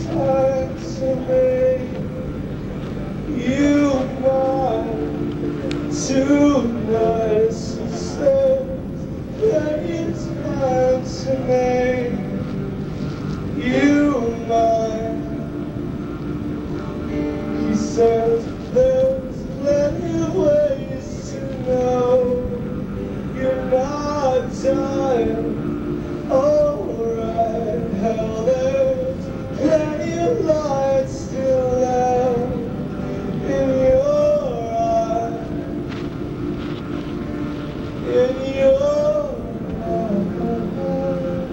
time to make you mine. Tonight she said that it's time to make you mine. He says there's plenty of ways to know you're not dying. Alright, hell, there's plenty of light still left in your eyes, in your eyes.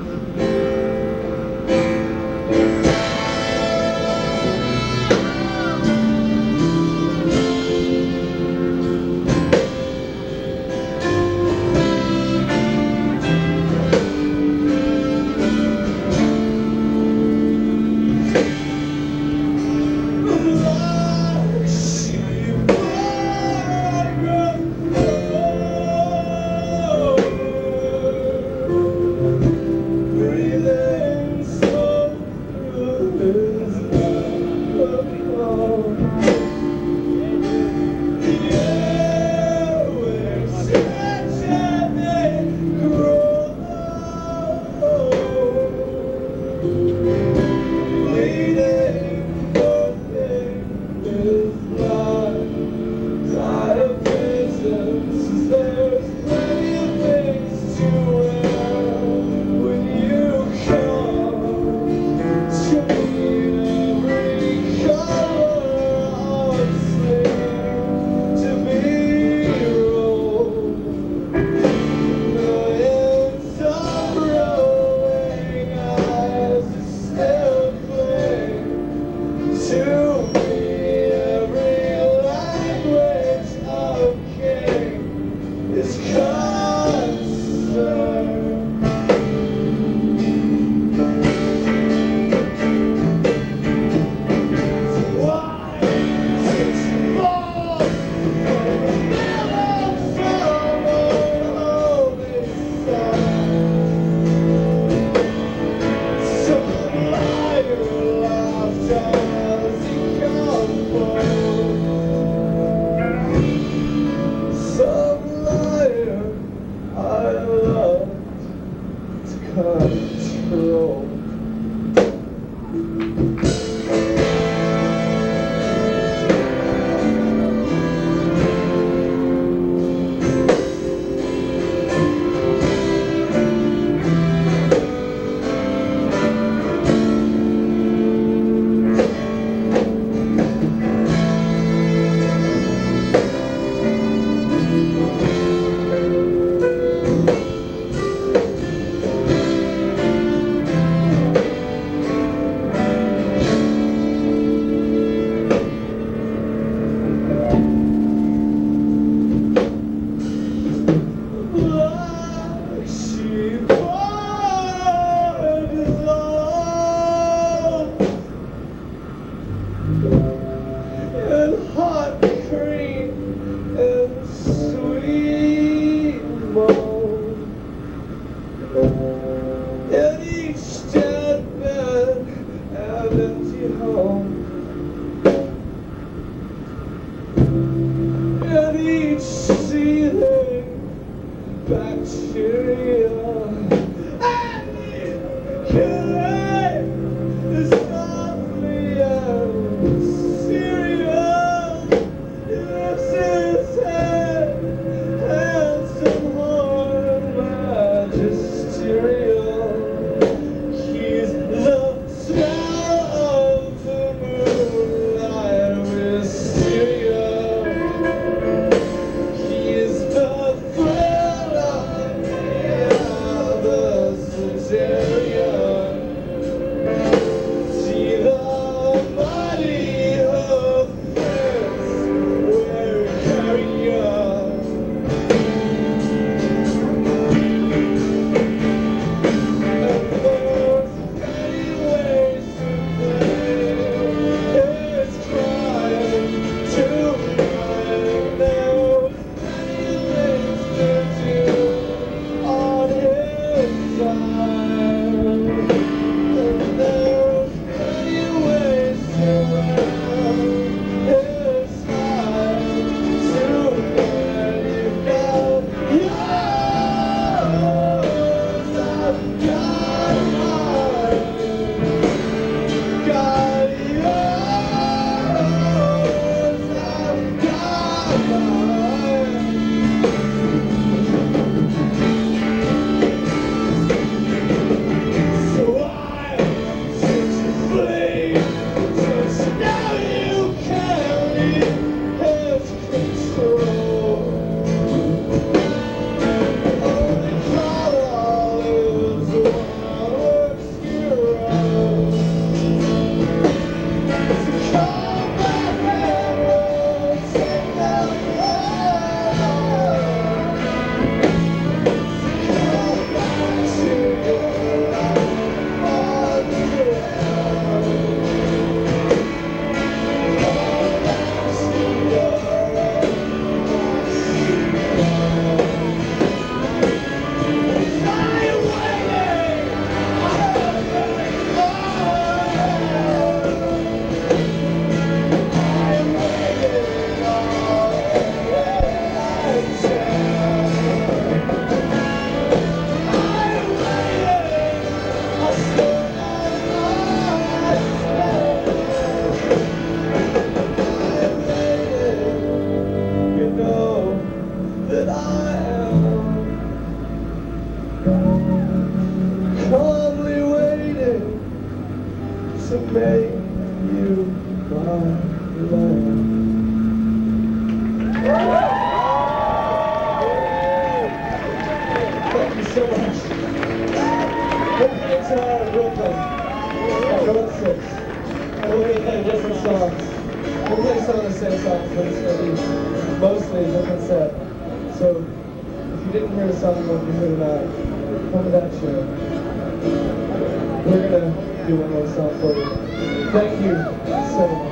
Control. And hot cream and sweet mold, and each dead bed and empty home, and each seething bacteria, and each killing is softly and serious. Lifts his head, handsome horn magisterial. He's the smell of the make you my love. Thank you so much. We'll play tomorrow in Brooklyn at Road 6. And we'll play different songs. We'll play some of the same songs, but it's going to be mostly a different set. So if you didn't hear a song when you heard it out, come to that show. We're going to do one more song for you. Thank you so much.